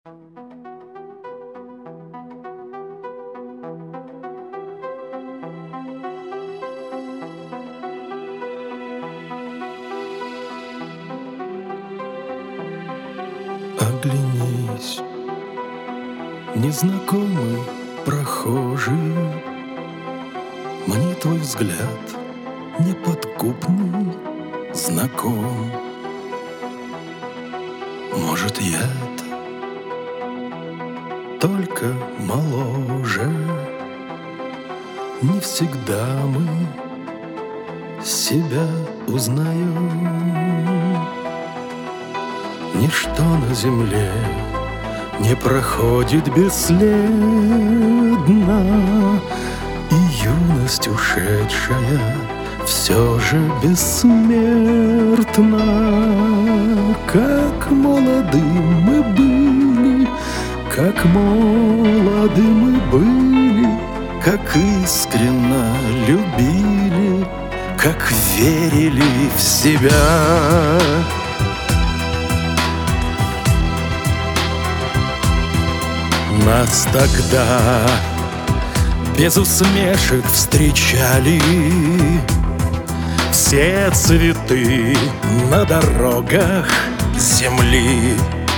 Оглянись, незнакомый прохожий, мне твой взгляд неподкупный знаком. Может, я-то только моложе, не всегда мы себя узнаем. Ничто на земле не проходит бесследно, и юность ушедшая все же бессмертна. Как молоды мы были, как молоды мы были, как искренно любили, как верили в себя. Нас тогда без усмешек встречали все цветы на дорогах земли.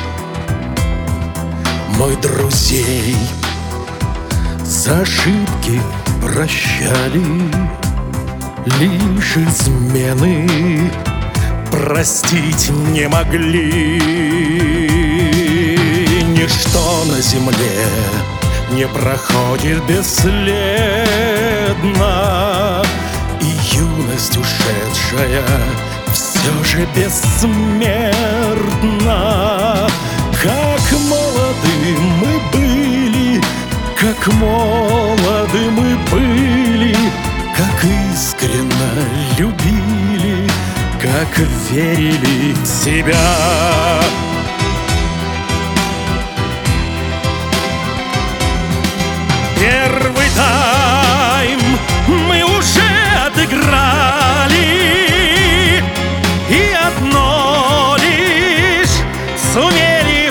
Мы друзей за ошибки прощали, лишь измены простить не могли. Ничто на земле не проходит бесследно, и юность ушедшая все же бессмертна. Как молоды мы были, как молоды мы были, как искренно любили, как верили в себя. Первый тайм мы уже отыграли, и одно лишь сумели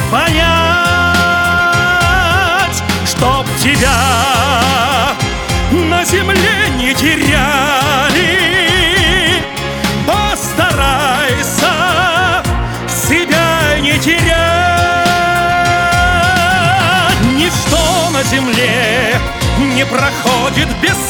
понять: чтоб тебя на земле не теряли, постарайся себя не терять. Ничто на земле не проходит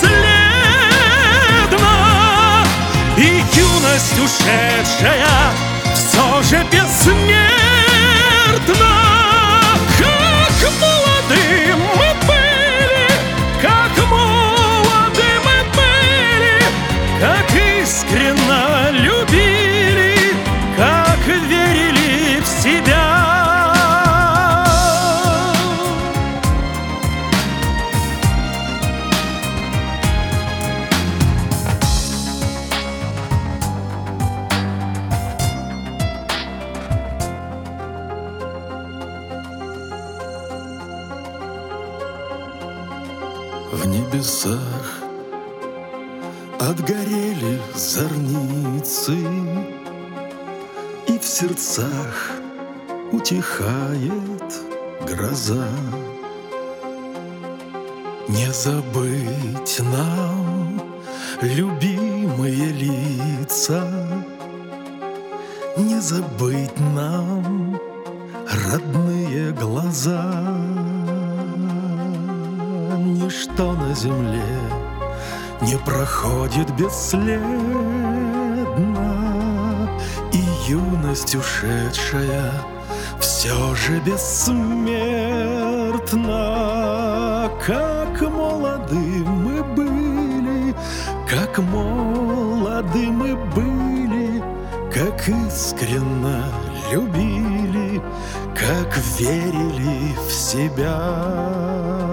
бесследно, и юность ушедшая все же бессмертна. Как молоды мы были, как молоды мы были, как искренно любили, как верили в себя. В небесах отгорели зорницы, и в сердцах утихает гроза. Не забыть нам любимые лица, не забыть нам родные глаза. Ничто на земле не проходит бесследно, и юность ушедшая все же бессмертна. Как молоды мы были, как молоды мы были, как искренно любили, как верили в себя.